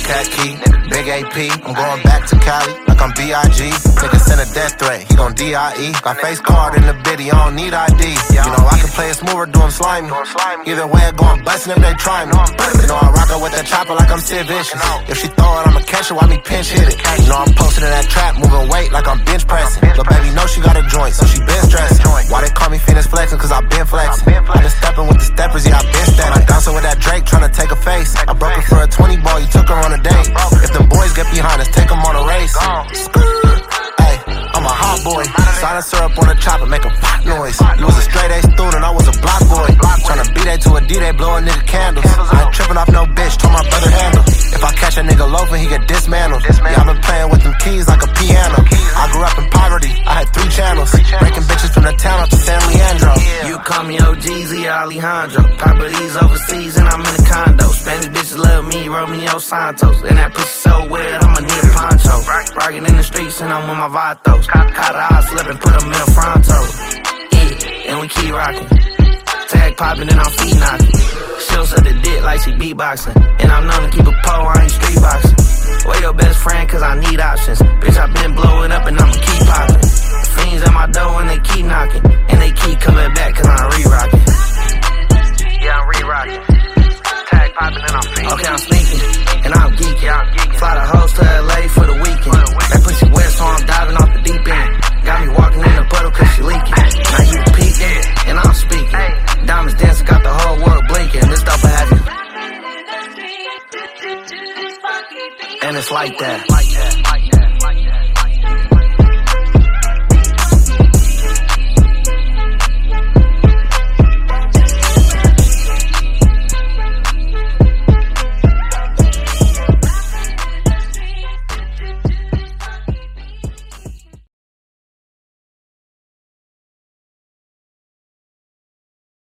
Hellcat key, big AP. I'm going back to Cali like I'm B.I.G. Nigga send a death threat, he gon' D.I.E. Got face card in the biddy, I don't need ID. You know I can play it smooth or do him slimy. Either way I go, I'm bustin' if they try me. You know I rock her with that chopper like I'm Sid Vicious. If she throw it, I'ma catch her while me pinch hit it. You know I'm posted in that trap, moving weight like I'm bench pressing. But baby know she got a joint, so she been stressing. Why they call me Phoenix flexing? Cause I been flexing. I been stepping with the steppers, yeah I been stepping. Dancing with that Drake, tryna take a face. I broke her for a 20 ball, you took her on a date. If them boys get behind us, take them on a race. Hey, I'm a hot boy. Silencer up on the chopper, make a pop noise. You was a straight A student, I was a block boy. Tryna beat A to a D, they blow a nigga candles. I ain't tripping off no bitch, told my brother handle. If I catch a nigga loafing, he get dismantled. Yeah, I been playing with them keys like a piano. I grew up in poverty, I had 3 channels. Breaking bitches from the town up to San Leandro. You call me OGZ Alejandro. Properties overseas and I'm in a condo. Spanish bitches love me, Romeo Santos. And that pussy so wet, I'ma need a poncho. Rockin' in the streets and I'm with my vatos. Caught a eye slip and put them in a fronto. Yeah, and we keep rockin'. Tag poppin' and I'm feet knockin'. She'll suck the dick like she beatboxing. And I'm known to keep a pole, I ain't street boxing. Way your best friend cause I need options. Bitch, I been blowing up and I'ma keep poppin'. Fiends at my door and they keep knocking. And they keep coming back cause I'm re-rockin'. Yeah, I'm re-rockin'. Tag poppin' and I'm feet. Okay, I'm sneaking and I'm geeking. Fly the hoes to LA for the weekend. That pussy wet so I'm diving off the deep end. Got me walking in the puddle cause she leaking. Now you peeking and I'm speaking. Diamonds dancing, got the whole world blinking. This stuff will have you. And it's like that.